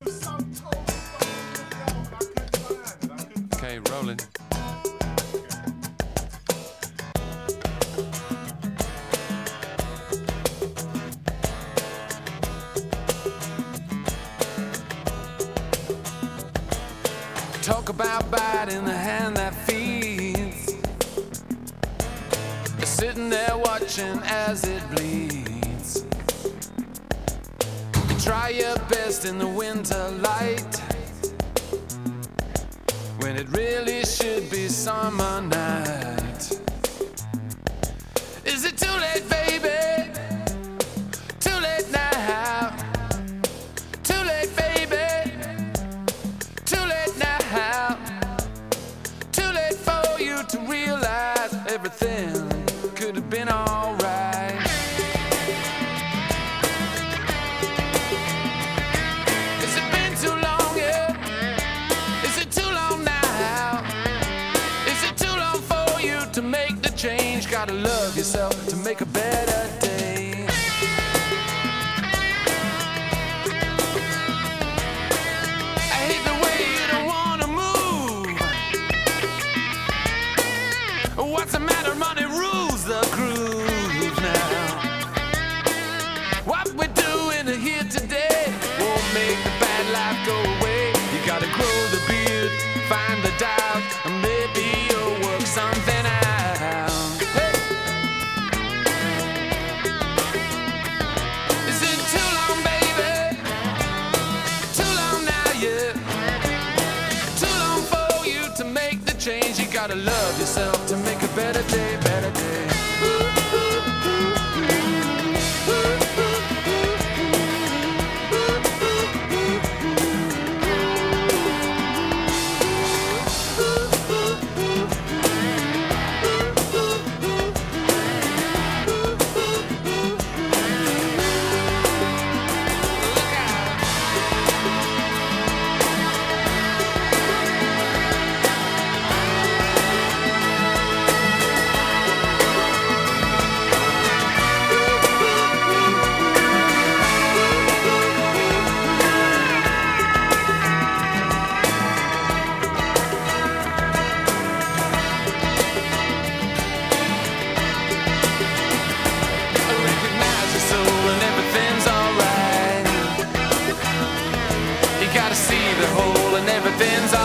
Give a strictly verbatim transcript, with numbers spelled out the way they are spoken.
Okay, rolling. Talk about biting the hand that feeds, sitting there watching as it bleeds. You try your best in the winter light, when it really should be summer night. Is it too late, baby? Too late now. Too late, baby. Too late now. Too late for you to realize everything could have been alright. Has it been too long yet? Is it too long now? Is it too long for you to make the change? Gotta love yourself to make a better day. I hate the way you don't wanna move. What's the matter? Money rules the groove now. What we're doing here today won't make the bad life go away. You gotta grow the beard, find the doubt, and maybe you'll work something out. Hey. Is it too long, baby? Too long now, yeah. Too long for you to make the change. You gotta love yourself to make a better day, better day. Recognize your soul and everything's alright. You gotta see the whole and everything's alright.